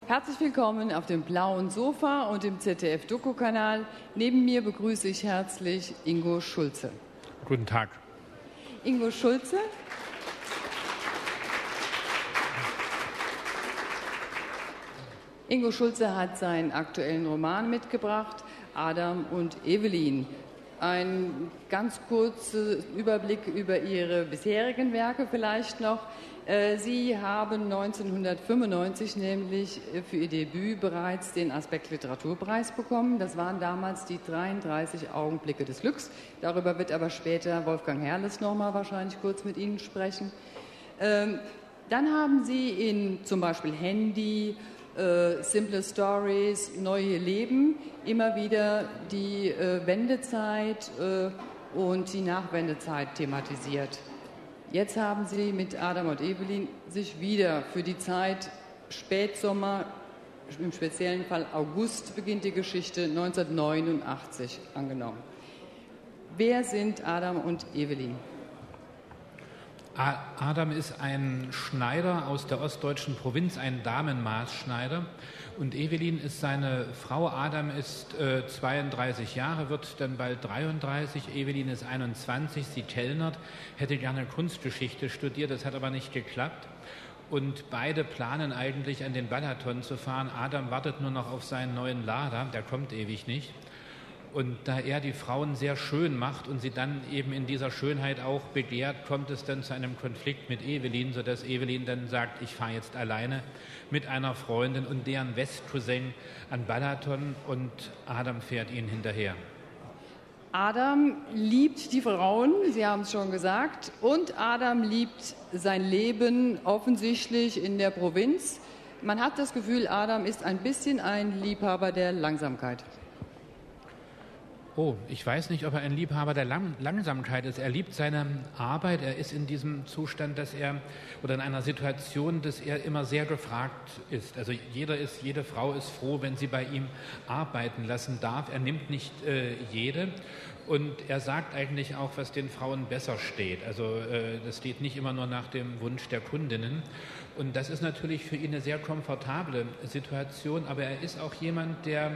Herzlich willkommen auf dem blauen Sofa und im ZDF-Doku-Kanal. Neben mir begrüße ich herzlich Ingo Schulze. Guten Tag. Ingo Schulze. Ingo Schulze hat seinen aktuellen Roman mitgebracht, Adam und Evelyn. Ein ganz kurzer Überblick über Ihre bisherigen Werke vielleicht noch. Sie haben 1995 nämlich für Ihr Debüt bereits den Aspekt Literaturpreis bekommen. Das waren damals die 33 Augenblicke des Glücks. Darüber wird aber später Wolfgang Herrles nochmal wahrscheinlich kurz mit Ihnen sprechen. Dann haben Sie in zum Beispiel Handy, Simple Stories, Neue Leben immer wieder die Wendezeit und die Nachwendezeit thematisiert. Jetzt haben Sie mit Adam und Evelyn sich wieder für die Zeit Spätsommer, im speziellen Fall August beginnt die Geschichte, 1989 angenommen. Wer sind Adam und Evelyn? Adam ist ein Schneider aus der ostdeutschen Provinz, ein Damenmaßschneider. Und Evelyn ist seine Frau. Adam ist 32 Jahre, wird dann bald 33. Evelyn ist 21, sie kellnert, hätte gerne Kunstgeschichte studiert, das hat aber nicht geklappt. Und beide planen eigentlich, an den Balaton zu fahren. Adam wartet nur noch auf seinen neuen Lada, der kommt ewig nicht. Und da er die Frauen sehr schön macht und sie dann eben in dieser Schönheit auch begehrt, kommt es dann zu einem Konflikt mit Evelyn, sodass Evelyn dann sagt, ich fahre jetzt alleine mit einer Freundin und deren Westcousin an Balaton und Adam fährt ihnen hinterher. Adam liebt die Frauen, Sie haben es schon gesagt, und Adam liebt sein Leben offensichtlich in der Provinz. Man hat das Gefühl, Adam ist ein bisschen ein Liebhaber der Langsamkeit. Oh, ich weiß nicht, ob er ein Liebhaber der Langsamkeit ist. Er liebt seine Arbeit. Er ist in diesem Zustand, oder in einer Situation, dass er immer sehr gefragt ist. Also jede Frau ist froh, wenn sie bei ihm arbeiten lassen darf. Er nimmt nicht jede. Und er sagt eigentlich auch, was den Frauen besser steht. Also das steht nicht immer nur nach dem Wunsch der Kundinnen. Und das ist natürlich für ihn eine sehr komfortable Situation. Aber er ist auch jemand, der...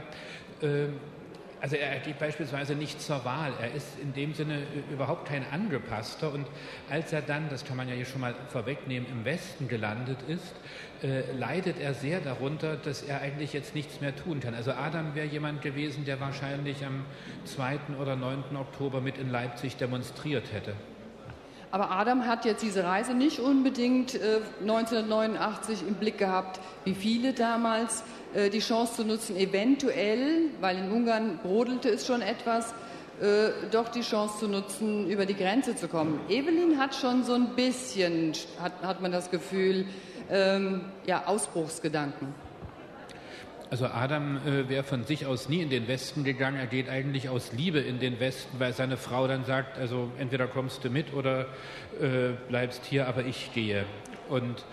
Also er geht beispielsweise nicht zur Wahl. Er ist in dem Sinne überhaupt kein Angepasster. Und als er dann, das kann man ja hier schon mal vorwegnehmen, im Westen gelandet ist, leidet er sehr darunter, dass er eigentlich jetzt nichts mehr tun kann. Also Adam wäre jemand gewesen, der wahrscheinlich am 2. oder 9. Oktober mit in Leipzig demonstriert hätte. Aber Adam hat jetzt diese Reise nicht unbedingt 1989 im Blick gehabt, wie viele damals, die Chance zu nutzen, eventuell, weil in Ungarn brodelte es schon etwas, doch die Chance zu nutzen, über die Grenze zu kommen. Evelyn hat schon so ein bisschen, hat man das Gefühl, Ausbruchsgedanken. Also Adam wäre von sich aus nie in den Westen gegangen. Er geht eigentlich aus Liebe in den Westen, weil seine Frau dann sagt, also entweder kommst du mit oder bleibst hier, aber ich gehe. Und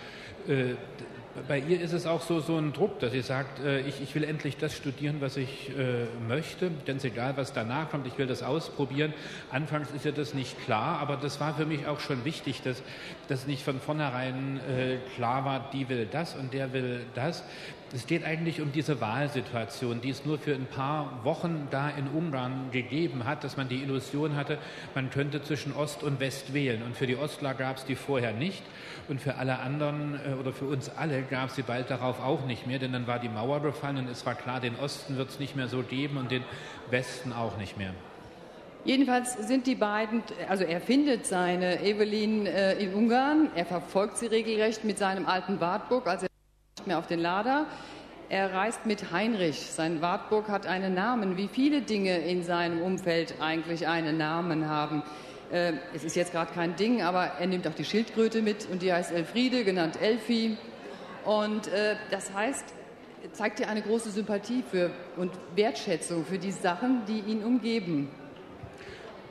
bei ihr ist es auch so ein Druck, dass sie sagt, ich will endlich das studieren, was ich möchte, denn es ist egal, was danach kommt, ich will das ausprobieren. Anfangs ist ihr das nicht klar, aber das war für mich auch schon wichtig, dass nicht von vornherein klar war, die will das und der will das. Es geht eigentlich um diese Wahlsituation, die es nur für ein paar Wochen da in Ungarn gegeben hat, dass man die Illusion hatte, man könnte zwischen Ost und West wählen. Und für die Ostler gab es die vorher nicht und für alle anderen oder für uns alle gab es sie bald darauf auch nicht mehr, denn dann war die Mauer gefallen und es war klar, den Osten wird es nicht mehr so geben und den Westen auch nicht mehr. Jedenfalls sind die beiden, also er findet seine Evelyn in Ungarn, er verfolgt sie regelrecht mit seinem alten Wartburg, also nicht mehr auf den Lada. Er reist mit Heinrich. Sein Wartburg hat einen Namen, wie viele Dinge in seinem Umfeld eigentlich einen Namen haben. Es ist jetzt gerade kein Ding, aber er nimmt auch die Schildkröte mit und die heißt Elfriede, genannt Elfi. Und das heißt, zeigt ja eine große Sympathie für und Wertschätzung für die Sachen, die ihn umgeben.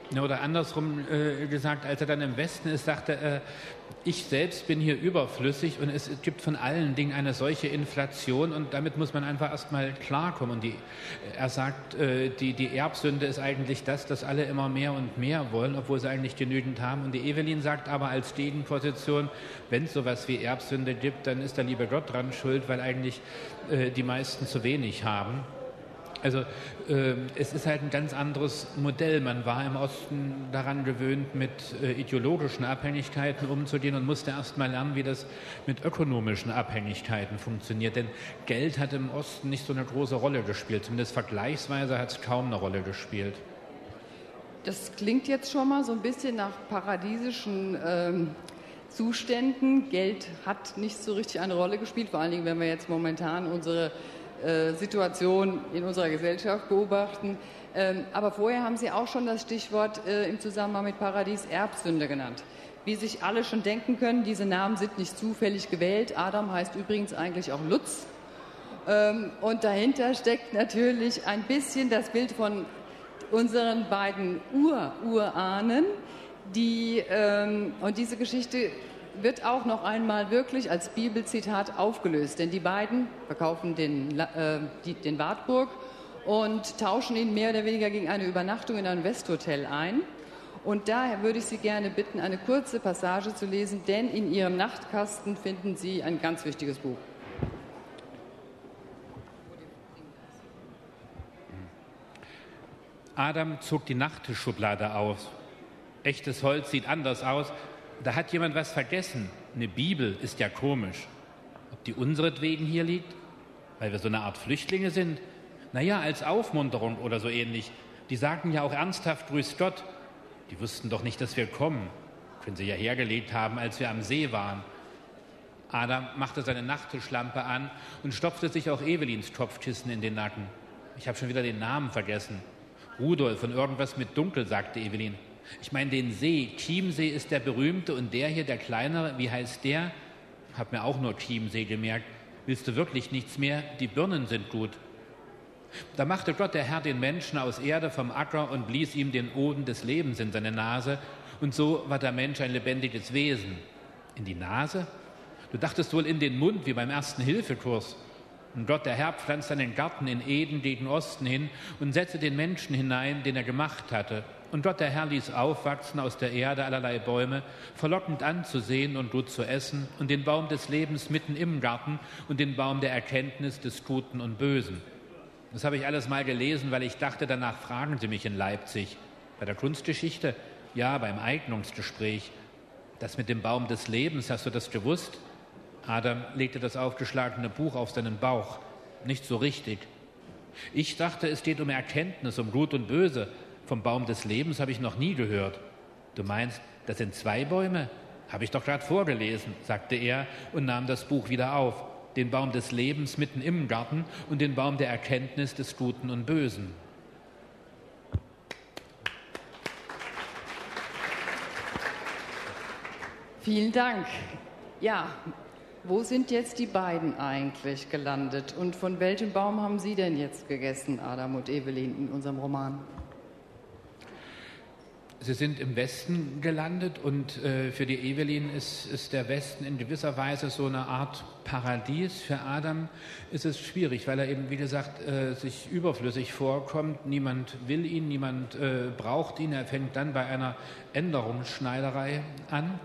Oder andersrum gesagt, als er dann im Westen ist, sagte er, ich selbst bin hier überflüssig und es gibt von allen Dingen eine solche Inflation und damit muss man einfach erstmal klarkommen. Und er sagt, die Erbsünde ist eigentlich das, dass alle immer mehr und mehr wollen, obwohl sie eigentlich genügend haben. Und die Evelyn sagt aber als Gegenposition, wenn es sowas wie Erbsünde gibt, dann ist der liebe Gott dran schuld, weil eigentlich die meisten zu wenig haben. Also es ist halt ein ganz anderes Modell. Man war im Osten daran gewöhnt, mit ideologischen Abhängigkeiten umzugehen und musste erst mal lernen, wie das mit ökonomischen Abhängigkeiten funktioniert. Denn Geld hat im Osten nicht so eine große Rolle gespielt. Zumindest vergleichsweise hat es kaum eine Rolle gespielt. Das klingt jetzt schon mal so ein bisschen nach paradiesischen Zuständen. Geld hat nicht so richtig eine Rolle gespielt, vor allen Dingen, wenn wir jetzt momentan unsere Situation in unserer Gesellschaft beobachten. Aber vorher haben Sie auch schon das Stichwort im Zusammenhang mit Paradies Erbsünde genannt. Wie sich alle schon denken können, diese Namen sind nicht zufällig gewählt. Adam heißt übrigens eigentlich auch Lutz. Und dahinter steckt natürlich ein bisschen das Bild von unseren beiden Urahnen, und diese Geschichte wird auch noch einmal wirklich als Bibelzitat aufgelöst. Denn die beiden verkaufen den Wartburg und tauschen ihn mehr oder weniger gegen eine Übernachtung in einem Westhotel ein. Und daher würde ich Sie gerne bitten, eine kurze Passage zu lesen, denn in Ihrem Nachtkasten finden Sie ein ganz wichtiges Buch. Adam zog die Nachttischschublade aus. Echtes Holz sieht anders aus. Da hat jemand was vergessen. Eine Bibel ist ja komisch. Ob die unseretwegen hier liegt? Weil wir so eine Art Flüchtlinge sind? Naja, als Aufmunterung oder so ähnlich. Die sagten ja auch ernsthaft, grüß Gott. Die wussten doch nicht, dass wir kommen. Können sie ja hergelegt haben, als wir am See waren. Adam machte seine Nachttischlampe an und stopfte sich auch Evelyns Topfkissen in den Nacken. Ich habe schon wieder den Namen vergessen. Rudolf und irgendwas mit Dunkel, sagte Evelyn. Ich meine den See. Chiemsee ist der berühmte und der hier, der kleinere, wie heißt der? Hab mir auch nur Chiemsee gemerkt. Willst du wirklich nichts mehr? Die Birnen sind gut. Da machte Gott, der Herr, den Menschen aus Erde vom Acker und blies ihm den Odem des Lebens in seine Nase. Und so war der Mensch ein lebendiges Wesen. In die Nase? Du dachtest wohl in den Mund, wie beim Ersten-Hilfe-Kurs. Und Gott, der Herr, pflanzte einen Garten in Eden gegen Osten hin und setzte den Menschen hinein, den er gemacht hatte. Und Gott, der Herr, ließ aufwachsen aus der Erde allerlei Bäume, verlockend anzusehen und gut zu essen, und den Baum des Lebens mitten im Garten und den Baum der Erkenntnis des Guten und Bösen. Das habe ich alles mal gelesen, weil ich dachte, danach fragen Sie mich in Leipzig. Bei der Kunstgeschichte? Ja, beim Eignungsgespräch. Das mit dem Baum des Lebens, hast du das gewusst? Adam legte das aufgeschlagene Buch auf seinen Bauch. Nicht so richtig. Ich dachte, es geht um Erkenntnis, um Gut und Böse. Vom Baum des Lebens habe ich noch nie gehört. Du meinst, das sind 2 Bäume? Habe ich doch gerade vorgelesen, sagte er und nahm das Buch wieder auf. Den Baum des Lebens mitten im Garten und den Baum der Erkenntnis des Guten und Bösen. Vielen Dank. Ja, wo sind jetzt die beiden eigentlich gelandet? Und von welchem Baum haben Sie denn jetzt gegessen, Adam und Evelyn, in unserem Roman? Sie sind im Westen gelandet und für die Evelyn ist der Westen in gewisser Weise so eine Art Paradies. Für Adam ist es schwierig, weil er eben, wie gesagt, sich überflüssig vorkommt. Niemand will ihn, niemand braucht ihn. Er fängt dann bei einer Änderungsschneiderei an.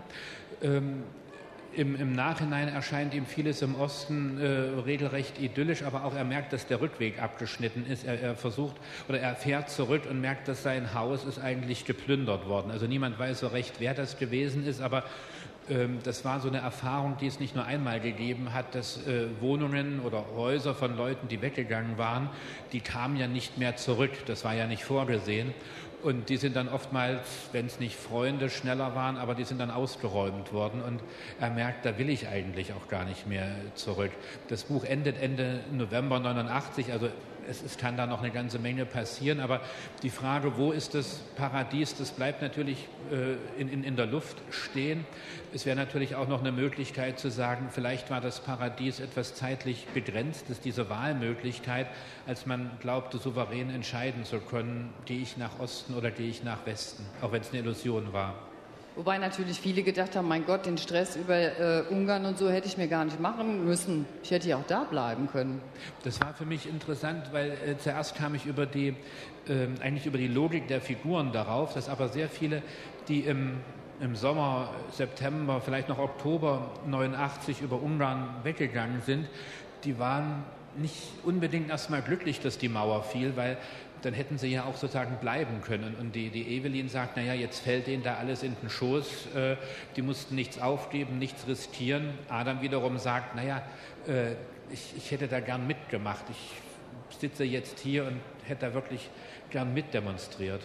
Im Nachhinein erscheint ihm vieles im Osten regelrecht idyllisch, aber auch er merkt, dass der Rückweg abgeschnitten ist. Er fährt zurück und merkt, dass sein Haus ist eigentlich geplündert worden. Also niemand weiß so recht, wer das gewesen ist, aber das war so eine Erfahrung, die es nicht nur einmal gegeben hat, dass Wohnungen oder Häuser von Leuten, die weggegangen waren, die kamen ja nicht mehr zurück. Das war ja nicht vorgesehen. Und die sind dann oftmals, wenn es nicht Freunde, schneller waren, aber die sind dann ausgeräumt worden. Und er merkt, da will ich eigentlich auch gar nicht mehr zurück. Das Buch endet Ende November 89, also es kann da noch eine ganze Menge passieren. Aber die Frage, wo ist das Paradies, das bleibt natürlich in der Luft stehen. Es wäre natürlich auch noch eine Möglichkeit zu sagen, vielleicht war das Paradies etwas zeitlich Begrenztes, diese Wahlmöglichkeit, als man glaubte, souverän entscheiden zu können, gehe ich nach Osten oder gehe ich nach Westen, auch wenn es eine Illusion war. Wobei natürlich viele gedacht haben, mein Gott, den Stress über Ungarn und so hätte ich mir gar nicht machen müssen. Ich hätte ja auch da bleiben können. Das war für mich interessant, weil zuerst kam ich eigentlich über die Logik der Figuren darauf, dass aber sehr viele, die im Sommer, September, vielleicht noch Oktober 89 über Ungarn weggegangen sind, die waren nicht unbedingt erstmal glücklich, dass die Mauer fiel, weil dann hätten sie ja auch sozusagen bleiben können. Und die Evelyn sagt, naja, jetzt fällt denen da alles in den Schoß, die mussten nichts aufgeben, nichts riskieren. Adam wiederum sagt, naja, ich hätte da gern mitgemacht. Ich sitze jetzt hier und hätte da wirklich gern mitdemonstriert.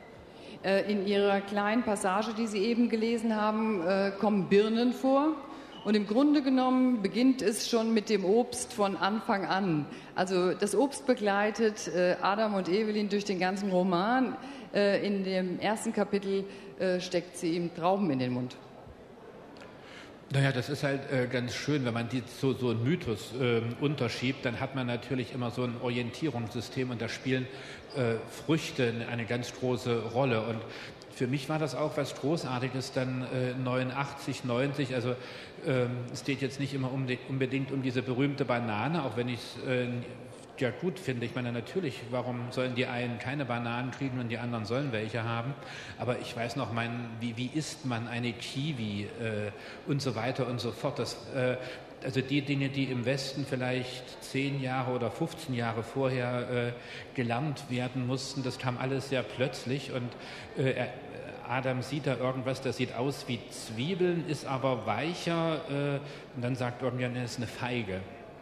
In Ihrer kleinen Passage, die Sie eben gelesen haben, kommen Birnen vor. Und im Grunde genommen beginnt es schon mit dem Obst von Anfang an. Also das Obst begleitet Adam und Evelyn durch den ganzen Roman. In dem ersten Kapitel steckt sie ihm Trauben in den Mund. Naja, das ist halt ganz schön, wenn man so einen Mythos unterschiebt, dann hat man natürlich immer so ein Orientierungssystem und da spielen Früchte eine ganz große Rolle. Und für mich war das auch was Großartiges dann 89, 90, also es geht jetzt nicht immer unbedingt um diese berühmte Banane, auch wenn ich es ja gut finde. Ich meine natürlich, warum sollen die einen keine Bananen kriegen und die anderen sollen welche haben? Aber ich weiß noch, wie isst man eine Kiwi und so weiter und so fort. Also die Dinge, die im Westen vielleicht 10 Jahre oder 15 Jahre vorher gelernt werden mussten, das kam alles sehr plötzlich und Adam sieht da irgendwas, das sieht aus wie Zwiebeln, ist aber weicher und dann sagt irgendjemand, das ist eine Feige.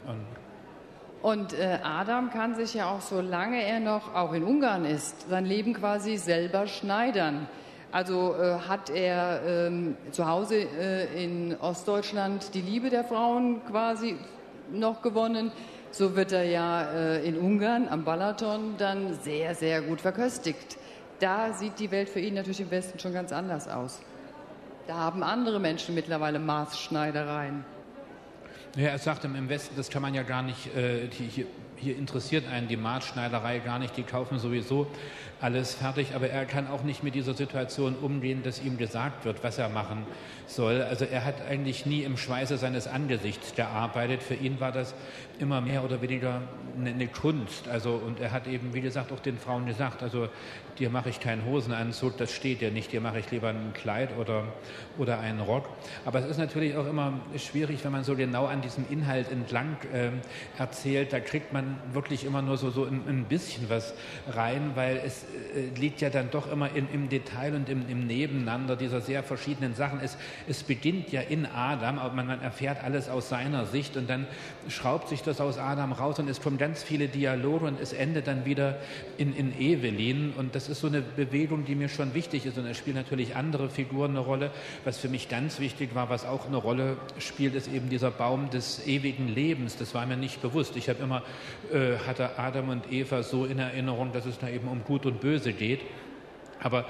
Und Adam kann sich ja auch, solange er noch auch in Ungarn ist, sein Leben quasi selber schneidern. Also hat er zu Hause in Ostdeutschland die Liebe der Frauen quasi noch gewonnen. So wird er ja in Ungarn am Balaton dann sehr, sehr gut verköstigt. Da sieht die Welt für ihn natürlich im Westen schon ganz anders aus. Da haben andere Menschen mittlerweile Maßschneidereien. Ja, er sagt im Westen, das kann man ja gar nicht, hier interessiert einen die Maßschneiderei gar nicht, die kaufen sowieso alles fertig, aber er kann auch nicht mit dieser Situation umgehen, dass ihm gesagt wird, was er machen soll. Also er hat eigentlich nie im Schweiße seines Angesichts gearbeitet. Für ihn war das immer mehr oder weniger eine Kunst. Also, und er hat eben, wie gesagt, auch den Frauen gesagt, also dir mache ich keinen Hosenanzug, das steht dir nicht, dir mache ich lieber ein Kleid oder einen Rock. Aber es ist natürlich auch immer schwierig, wenn man so genau an diesem Inhalt entlang erzählt, da kriegt man wirklich immer nur so ein bisschen was rein, weil es liegt ja dann doch immer im Detail und im Nebeneinander dieser sehr verschiedenen Sachen. Es beginnt ja in Adam, aber man erfährt alles aus seiner Sicht und dann schraubt sich das aus Adam raus und es kommen ganz viele Dialoge und es endet dann wieder in Evelyn und das ist so eine Bewegung, die mir schon wichtig ist und es spielen natürlich andere Figuren eine Rolle. Was für mich ganz wichtig war, was auch eine Rolle spielt, ist eben dieser Baum des ewigen Lebens. Das war mir nicht bewusst. Ich habe immer, hatte Adam und Eva so in Erinnerung, dass es da eben um Gut und Böse geht. Aber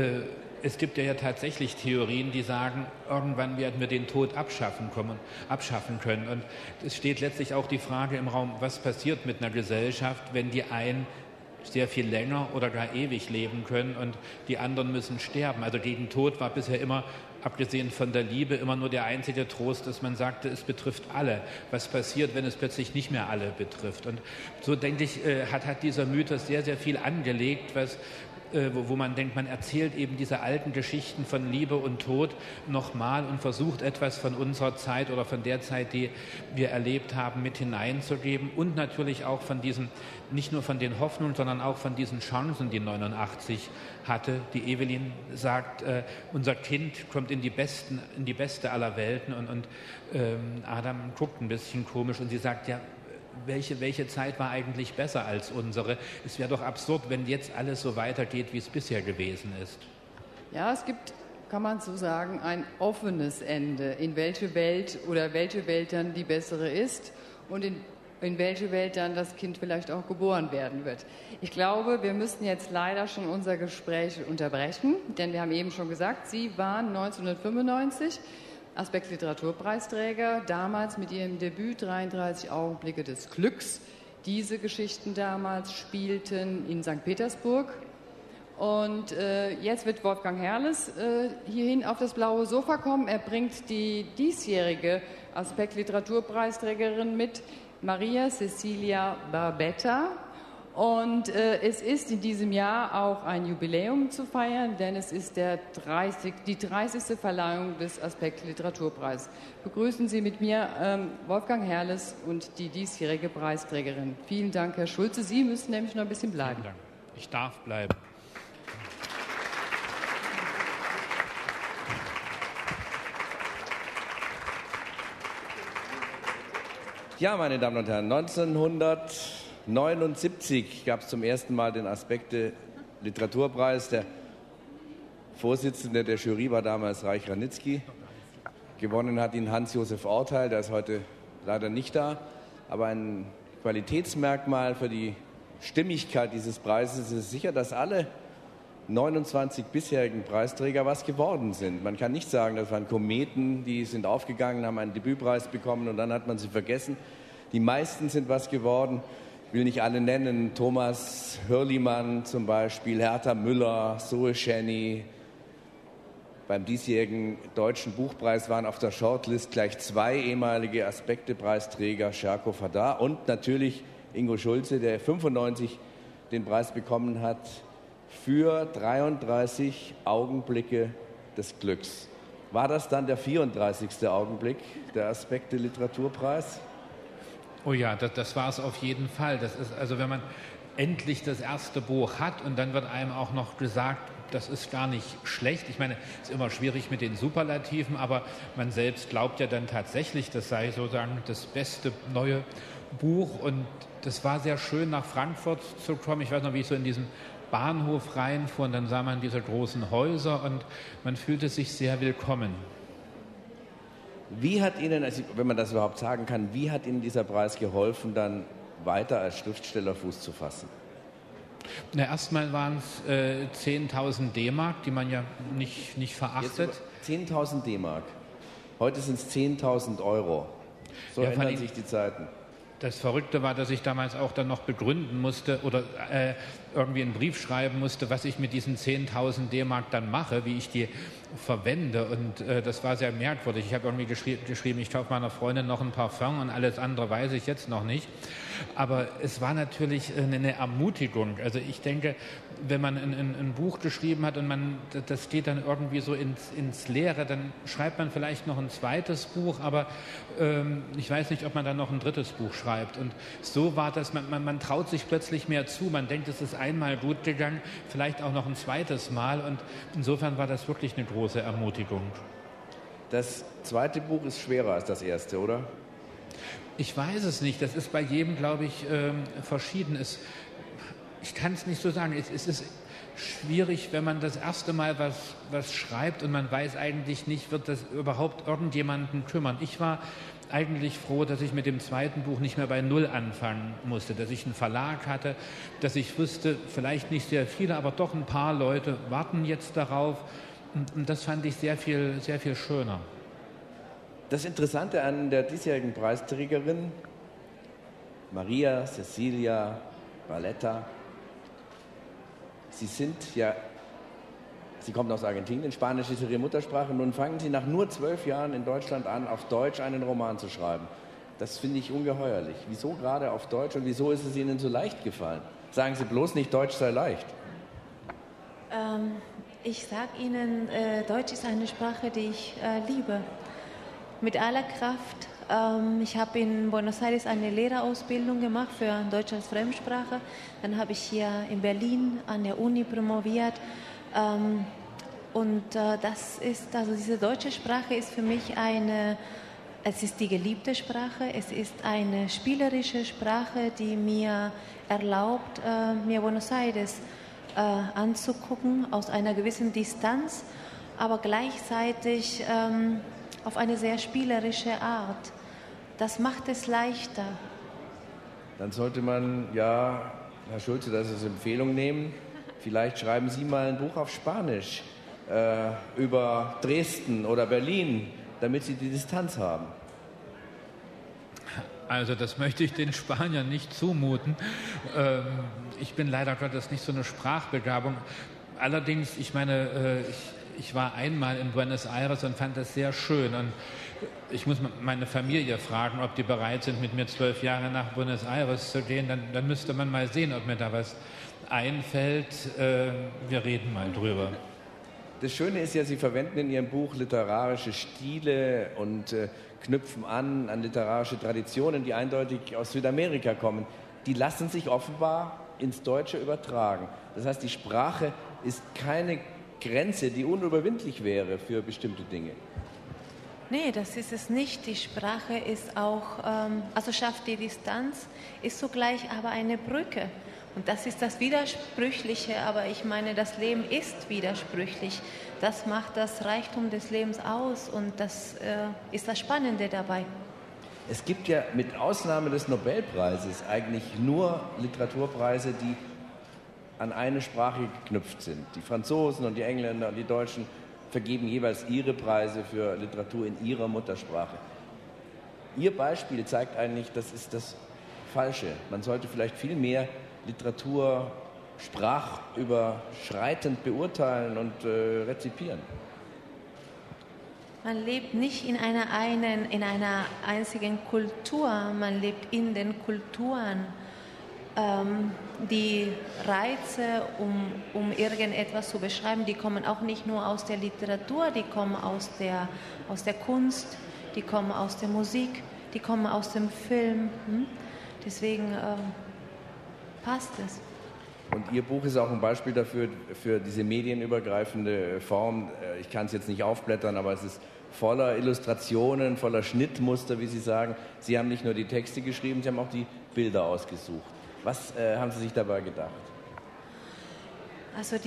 es gibt ja tatsächlich Theorien, die sagen, irgendwann werden wir den Tod abschaffen können. Und es steht letztlich auch die Frage im Raum, was passiert mit einer Gesellschaft, wenn die einen sehr viel länger oder gar ewig leben können und die anderen müssen sterben. Also gegen Tod war bisher immer, abgesehen von der Liebe, immer nur der einzige Trost, dass man sagte, es betrifft alle. Was passiert, wenn es plötzlich nicht mehr alle betrifft? Und so, denke ich, hat dieser Mythos sehr, sehr viel angelegt, wo man denkt, man erzählt eben diese alten Geschichten von Liebe und Tod nochmal und versucht etwas von unserer Zeit oder von der Zeit, die wir erlebt haben, mit hineinzugeben und natürlich auch von diesen, nicht nur von den Hoffnungen, sondern auch von diesen Chancen, die 89 hatte. Die Evelyn sagt, unser Kind kommt in die beste aller Welten und Adam guckt ein bisschen komisch und sie sagt, ja, welche Zeit war eigentlich besser als unsere? Es wäre doch absurd, wenn jetzt alles so weitergeht, wie es bisher gewesen ist. Ja, es gibt, kann man so sagen, ein offenes Ende, in welche Welt oder welche Welt dann die bessere ist und in welche Welt dann das Kind vielleicht auch geboren werden wird. Ich glaube, wir müssen jetzt leider schon unser Gespräch unterbrechen, denn wir haben eben schon gesagt, Sie waren 1995 Aspekt Literaturpreisträger, damals mit ihrem Debüt 33 Augenblicke des Glücks. Diese Geschichten damals spielten in St. Petersburg Und jetzt wird Wolfgang Herrles hierhin auf das blaue Sofa kommen. Er bringt die diesjährige Aspekt-Literaturpreisträgerin mit, Maria Cecilia Barbetta. Und es ist in diesem Jahr auch ein Jubiläum zu feiern, denn es ist die 30. Verleihung des Aspekt-Literaturpreises. Begrüßen Sie mit mir Wolfgang Herrles und die diesjährige Preisträgerin. Vielen Dank, Herr Schulze. Sie müssen nämlich noch ein bisschen bleiben. Vielen Dank. Ich darf bleiben. Ja, meine Damen und Herren, 1979 gab es zum ersten Mal den Aspekte-Literaturpreis. Der Vorsitzende der Jury war damals Reich Ranitzky. Gewonnen hat ihn Hans-Josef Orteil, der ist heute leider nicht da. Aber ein Qualitätsmerkmal für die Stimmigkeit dieses Preises ist sicher, dass alle 29 bisherigen Preisträger was geworden sind. Man kann nicht sagen, das waren Kometen, die sind aufgegangen, haben einen Debütpreis bekommen und dann hat man sie vergessen. Die meisten sind was geworden. Ich will nicht alle nennen. Thomas Hörlimann zum Beispiel, Hertha Müller, Zoe Schenny. Beim diesjährigen Deutschen Buchpreis waren auf der Shortlist gleich 2 ehemalige Aspekte-Preisträger, Sherko Fadar und natürlich Ingo Schulze, der 1995 den Preis bekommen hat für 33 Augenblicke des Glücks. War das dann der 34. Augenblick, der Aspekte-Literaturpreis? Oh ja, das war es auf jeden Fall. Das ist also, wenn man endlich das erste Buch hat und dann wird einem auch noch gesagt, das ist gar nicht schlecht. Ich meine, es ist immer schwierig mit den Superlativen, aber man selbst glaubt ja dann tatsächlich, das sei sozusagen das beste neue Buch. Und das war sehr schön, nach Frankfurt zu kommen. Ich weiß noch, wie ich so in diesen Bahnhof reinfuhr und dann sah man diese großen Häuser und man fühlte sich sehr willkommen. Wie hat Ihnen, also wenn man das überhaupt sagen kann, wie hat Ihnen dieser Preis geholfen, dann weiter als Schriftsteller Fuß zu fassen? Na, erstmal waren es 10.000 D-Mark, die man ja nicht verachtet. 10.000 D-Mark. Heute sind es 10.000 Euro. So ja, ändern sich die Zeiten. Das Verrückte war, dass ich damals auch dann noch begründen musste oder irgendwie einen Brief schreiben musste, was ich mit diesen 10.000 D-Mark dann mache, wie ich die verwende. Und das war sehr merkwürdig. Ich habe irgendwie geschrieben, ich kaufe meiner Freundin noch ein Parfum und alles andere weiß ich jetzt noch nicht. Aber es war natürlich eine Ermutigung. Also ich denke, wenn man ein Buch geschrieben hat und das geht dann irgendwie so ins Leere, dann schreibt man vielleicht noch ein zweites Buch, aber ich weiß nicht, ob man dann noch ein drittes Buch schreibt. Und so war das, man traut sich plötzlich mehr zu. Man denkt, es ist einmal gut gegangen, vielleicht auch noch ein zweites Mal. Und insofern war das wirklich eine große Ermutigung. Das zweite Buch ist schwerer als das erste, oder? Ich weiß es nicht. Das ist bei jedem, glaube ich, verschieden. Ich kann es nicht so sagen. Es ist schwierig, wenn man das erste Mal was schreibt und man weiß eigentlich nicht, wird das überhaupt irgendjemanden kümmern. Ich war eigentlich froh, dass ich mit dem zweiten Buch nicht mehr bei Null anfangen musste, dass ich einen Verlag hatte, dass ich wusste, vielleicht nicht sehr viele, aber doch ein paar Leute warten jetzt darauf. Und das fand ich sehr viel schöner. Das Interessante an der diesjährigen Preisträgerin, Maria Cecilia Barbetta, Sie kommt aus Argentinien, Spanisch ist ihre Muttersprache. Nun fangen Sie nach nur 12 Jahren in Deutschland an, auf Deutsch einen Roman zu schreiben. Das finde ich ungeheuerlich. Wieso gerade auf Deutsch und wieso ist es Ihnen so leicht gefallen? Sagen Sie bloß nicht, Deutsch sei leicht. Ich sage Ihnen, Deutsch ist eine Sprache, die ich liebe. Mit aller Kraft. Ich habe in Buenos Aires eine Lehrerausbildung gemacht für Deutsch als Fremdsprache. Dann habe ich hier in Berlin an der Uni promoviert. Diese deutsche Sprache ist für mich es ist die geliebte Sprache, es ist eine spielerische Sprache, die mir erlaubt, mir Buenos Aires anzugucken aus einer gewissen Distanz, aber gleichzeitig auf eine sehr spielerische Art. Das macht es leichter. Dann sollte man, ja, Herr Schulze, das als Empfehlung nehmen. Vielleicht schreiben Sie mal ein Buch auf Spanisch über Dresden oder Berlin, damit Sie die Distanz haben. Also das möchte ich den Spaniern nicht zumuten. Ich bin leider Gottes nicht so eine Sprachbegabung. allerdings, ich meine, ich war einmal in Buenos Aires und fand das sehr schön. Und ich muss meine Familie fragen, ob die bereit sind, mit mir 12 Jahre nach Buenos Aires zu gehen. Dann müsste man mal sehen, ob mir da was einfällt. Wir reden mal drüber. Das Schöne ist ja, Sie verwenden in Ihrem Buch literarische Stile und knüpfen an literarische Traditionen, die eindeutig aus Südamerika kommen. Die lassen sich offenbar ins Deutsche übertragen. Das heißt, die Sprache ist keine Grenze, die unüberwindlich wäre für bestimmte Dinge. Nee, das ist es nicht. Die Sprache ist auch, also schafft die Distanz, ist zugleich aber eine Brücke. Und das ist das Widersprüchliche, aber ich meine, das Leben ist widersprüchlich. Das macht das Reichtum des Lebens aus und das ist das Spannende dabei. Es gibt ja mit Ausnahme des Nobelpreises eigentlich nur Literaturpreise, die an eine Sprache geknüpft sind. Die Franzosen und die Engländer und die Deutschen vergeben jeweils ihre Preise für Literatur in ihrer Muttersprache. Ihr Beispiel zeigt eigentlich, das ist das Falsche. Man sollte vielleicht viel mehr Literatur sprachüberschreitend beurteilen und rezipieren. Man lebt nicht in einer einzigen Kultur, man lebt in den Kulturen. Die Reize, um irgendetwas zu beschreiben, die kommen auch nicht nur aus der Literatur, die kommen aus der Kunst, die kommen aus der Musik, die kommen aus dem Film. Deswegen passt es. Und Ihr Buch ist auch ein Beispiel dafür, für diese medienübergreifende Form. Ich kann es jetzt nicht aufblättern, aber es ist voller Illustrationen, voller Schnittmuster, wie Sie sagen. Sie haben nicht nur die Texte geschrieben, Sie haben auch die Bilder ausgesucht. Was haben Sie sich dabei gedacht? Also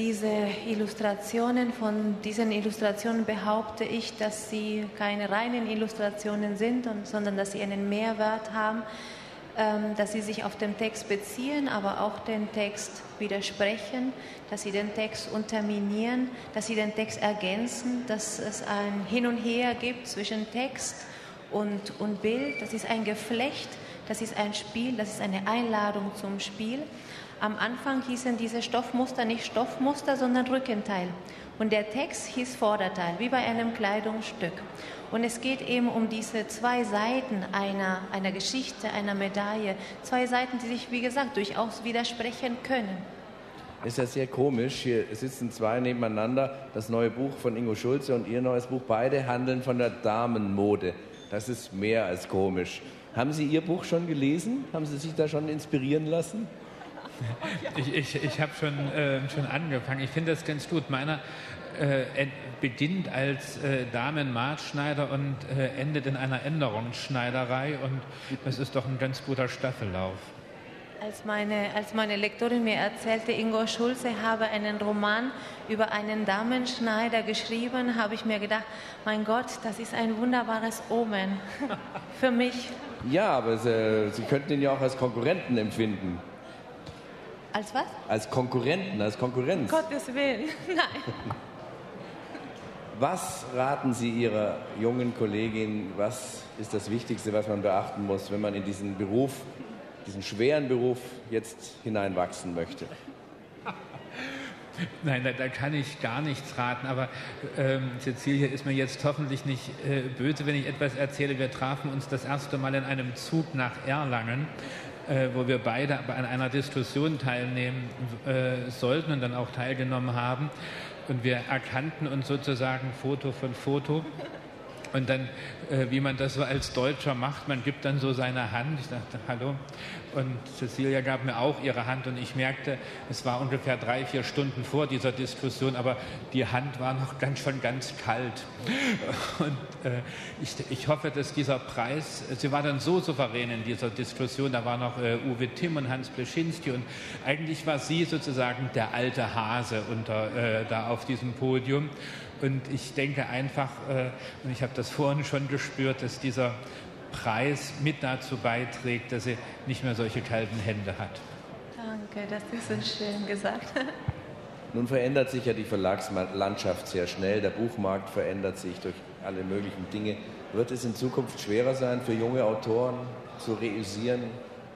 von diesen Illustrationen behaupte ich, dass sie keine reinen Illustrationen sind, sondern dass sie einen Mehrwert haben, dass sie sich auf den Text beziehen, aber auch den Text widersprechen, dass sie den Text unterminieren, dass sie den Text ergänzen, dass es ein Hin und Her gibt zwischen Text und Bild. Das ist ein Geflecht, das ist ein Spiel, das ist eine Einladung zum Spiel. Am Anfang hießen diese Stoffmuster nicht Stoffmuster, sondern Rückenteil. Und der Text hieß Vorderteil, wie bei einem Kleidungsstück. Und es geht eben um diese zwei Seiten einer Geschichte, einer Medaille. Zwei Seiten, die sich, wie gesagt, durchaus widersprechen können. Ist ja sehr komisch. Hier sitzen zwei nebeneinander. Das neue Buch von Ingo Schulze und Ihr neues Buch. Beide handeln von der Damenmode. Das ist mehr als komisch. Haben Sie Ihr Buch schon gelesen? Haben Sie sich da schon inspirieren lassen? Ich habe schon angefangen. Ich finde das ganz gut. Meiner beginnt als Damenmaßschneider und endet in einer Änderungsschneiderei. Und das ist doch ein ganz guter Staffellauf. Als meine Lektorin mir erzählte, Ingo Schulze habe einen Roman über einen Damenschneider geschrieben, habe ich mir gedacht, mein Gott, das ist ein wunderbares Omen für mich. Ja, aber Sie könnten ihn ja auch als Konkurrenten empfinden. Als was? Als Konkurrenten, als Konkurrenz. Um Gottes Willen, nein. Was raten Sie Ihrer jungen Kollegin, was ist das Wichtigste, was man beachten muss, wenn man in diesen Beruf, diesen schweren Beruf jetzt hineinwachsen möchte? Nein, da kann ich gar nichts raten, aber Cecilia ist mir jetzt hoffentlich nicht böse, wenn ich etwas erzähle. Wir trafen uns das erste Mal in einem Zug nach Erlangen, wo wir beide an einer Diskussion teilnehmen sollten und dann auch teilgenommen haben. Und wir erkannten uns sozusagen Foto von Foto. Und dann, wie man das so als Deutscher macht, man gibt dann so seine Hand. Ich dachte, hallo. Und Cecilia gab mir auch ihre Hand und ich merkte, es war ungefähr 3-4 Stunden vor dieser Diskussion, aber die Hand war noch schon ganz kalt. Und ich hoffe, dass dieser Preis, sie war dann so souverän in dieser Diskussion, da war noch Uwe Timm und Hans Bleschinski und eigentlich war sie sozusagen der alte Hase da auf diesem Podium. Und ich denke einfach, und ich habe das vorhin schon gespürt, dass dieser Preis mit dazu beiträgt, dass sie nicht mehr solche kalten Hände hat. Danke, das ist so schön gesagt. Nun verändert sich ja die Verlagslandschaft sehr schnell. Der Buchmarkt verändert sich durch alle möglichen Dinge. Wird es in Zukunft schwerer sein, für junge Autoren zu reüssieren,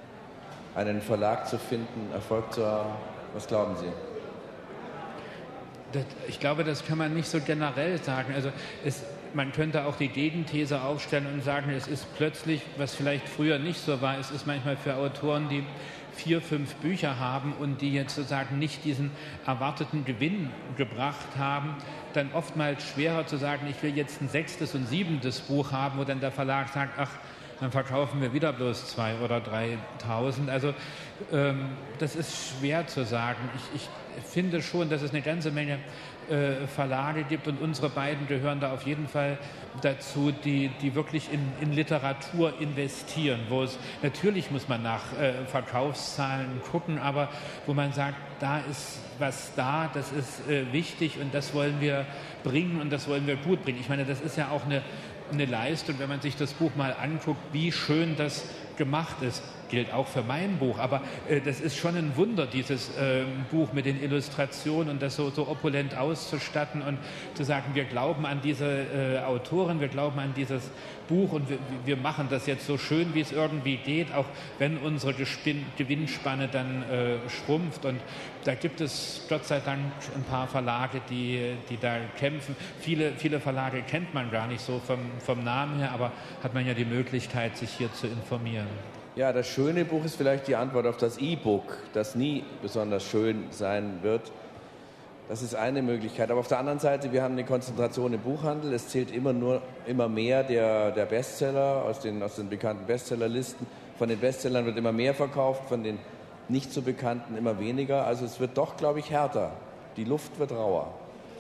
einen Verlag zu finden, Erfolg zu haben? Was glauben Sie? Ich glaube, das kann man nicht so generell sagen. Also man könnte auch die Gegenthese aufstellen und sagen, es ist plötzlich, was vielleicht früher nicht so war, es ist manchmal für Autoren, die 4, 5 Bücher haben und die jetzt sozusagen nicht diesen erwarteten Gewinn gebracht haben, dann oftmals schwerer zu sagen, ich will jetzt ein 6. und 7. Buch haben, wo dann der Verlag sagt, ach, dann verkaufen wir wieder bloß 2.000 oder 3.000. Also das ist schwer zu sagen. Ich finde schon, dass es eine ganze Menge Verlage gibt und unsere beiden gehören da auf jeden Fall dazu, die wirklich in Literatur investieren, wo es natürlich muss man nach Verkaufszahlen gucken, aber wo man sagt, da ist was da, das ist wichtig und das wollen wir bringen und das wollen wir gut bringen. Ich meine, das ist ja auch eine Leistung, wenn man sich das Buch mal anguckt, wie schön das gemacht ist. Gilt auch für mein Buch, aber das ist schon ein Wunder, dieses Buch mit den Illustrationen und das so opulent auszustatten und zu sagen, wir glauben an diese Autorin, wir glauben an dieses Buch und wir machen das jetzt so schön, wie es irgendwie geht, auch wenn unsere Gewinnspanne dann schrumpft. Und da gibt es Gott sei Dank ein paar Verlage, die da kämpfen. Viele Verlage kennt man gar nicht so vom Namen her, aber hat man ja die Möglichkeit, sich hier zu informieren. Ja, das schöne Buch ist vielleicht die Antwort auf das E-Book, das nie besonders schön sein wird. Das ist eine Möglichkeit. Aber auf der anderen Seite, wir haben eine Konzentration im Buchhandel. Es zählt immer mehr der Bestseller aus den bekannten Bestsellerlisten. Von den Bestsellern wird immer mehr verkauft, von den nicht so bekannten immer weniger. Also es wird doch, glaube ich, härter. Die Luft wird rauer.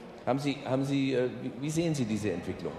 Wie sehen Sie diese Entwicklung?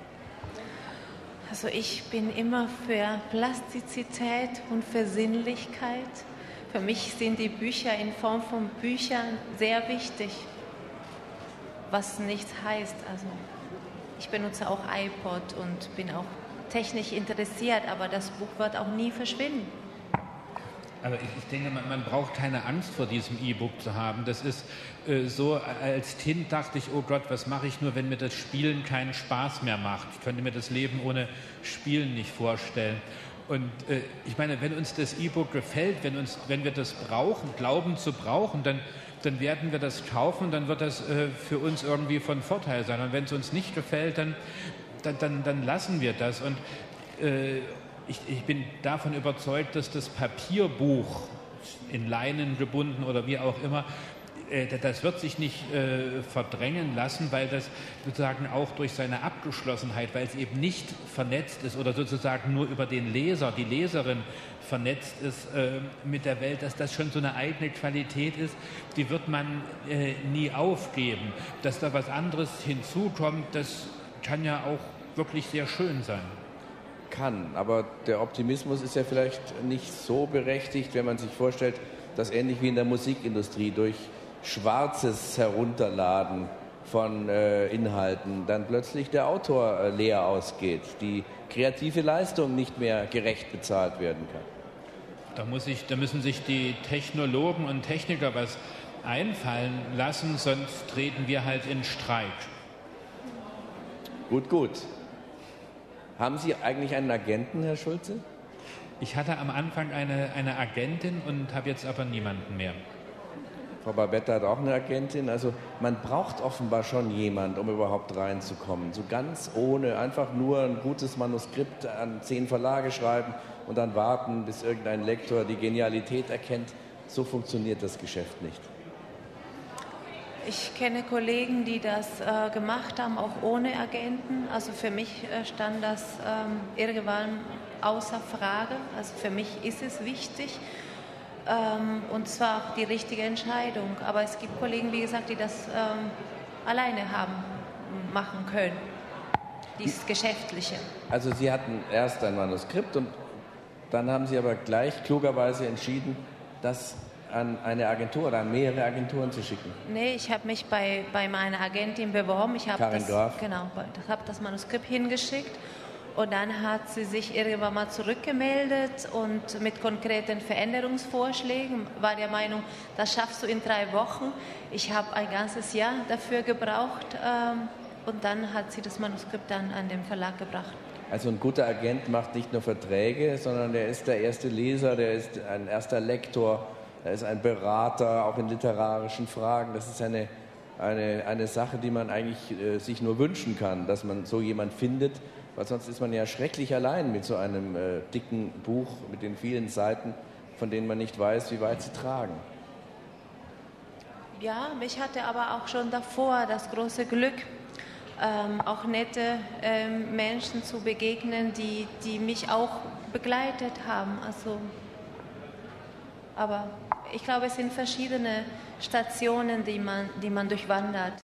Also ich bin immer für Plastizität und für Sinnlichkeit. Für mich sind die Bücher in Form von Büchern sehr wichtig, was nichts heißt. Also ich benutze auch iPod und bin auch technisch interessiert, aber das Buch wird auch nie verschwinden. Aber ich denke, man braucht keine Angst vor diesem E-Book zu haben. Das ist so, als Kind dachte ich, oh Gott, was mache ich nur, wenn mir das Spielen keinen Spaß mehr macht. Ich könnte mir das Leben ohne Spielen nicht vorstellen. Und ich meine, wenn uns das E-Book gefällt, wenn wir das brauchen, glauben zu brauchen, dann werden wir das kaufen, dann wird das für uns irgendwie von Vorteil sein. Und wenn es uns nicht gefällt, dann lassen wir das. Und ich bin davon überzeugt, dass das Papierbuch in Leinen gebunden oder wie auch immer, das wird sich nicht verdrängen lassen, weil das sozusagen auch durch seine Abgeschlossenheit, weil es eben nicht vernetzt ist oder sozusagen nur über den Leser, die Leserin vernetzt ist mit der Welt, dass das schon so eine eigene Qualität ist, die wird man nie aufgeben. Dass da was anderes hinzukommt, das kann ja auch wirklich sehr schön sein. Aber der Optimismus ist ja vielleicht nicht so berechtigt, wenn man sich vorstellt, dass ähnlich wie in der Musikindustrie durch schwarzes Herunterladen von Inhalten dann plötzlich der Autor leer ausgeht, die kreative Leistung nicht mehr gerecht bezahlt werden kann. Da müssen sich die Technologen und Techniker was einfallen lassen, sonst treten wir halt in Streik. Gut. Haben Sie eigentlich einen Agenten, Herr Schulze? Ich hatte am Anfang eine Agentin und habe jetzt aber niemanden mehr. Frau Babette hat auch eine Agentin. Also man braucht offenbar schon jemanden, um überhaupt reinzukommen. So ganz ohne, einfach nur ein gutes Manuskript an 10 Verlage schreiben und dann warten, bis irgendein Lektor die Genialität erkennt. So funktioniert das Geschäft nicht. Ich kenne Kollegen, die das gemacht haben, auch ohne Agenten. Also für mich stand das irgendwann außer Frage. Also für mich ist es wichtig und zwar auch die richtige Entscheidung. Aber es gibt Kollegen, wie gesagt, die das alleine machen können, dieses Geschäftliche. Also Sie hatten erst ein Manuskript und dann haben Sie aber gleich klugerweise entschieden, das an eine Agentur oder an mehrere Agenturen zu schicken? Nee, ich habe mich bei meiner Agentin beworben. Ich habe das Manuskript hingeschickt und dann hat sie sich irgendwann mal zurückgemeldet und mit konkreten Veränderungsvorschlägen war der Meinung, das schaffst du in 3 Wochen. Ich habe ein ganzes Jahr dafür gebraucht und dann hat sie das Manuskript dann an den Verlag gebracht. Also ein guter Agent macht nicht nur Verträge, sondern der ist der erste Leser, der ist ein erster Lektor. Er ist ein Berater, auch in literarischen Fragen. Das ist eine eine Sache, die man eigentlich sich nur wünschen kann, dass man so jemand findet, weil sonst ist man ja schrecklich allein mit so einem dicken Buch, mit den vielen Seiten, von denen man nicht weiß, wie weit sie tragen. Ja, ich hatte aber auch schon davor das große Glück, auch nette Menschen zu begegnen, die mich auch begleitet haben. Also, aber ich glaube, es sind verschiedene Stationen, die man durchwandert.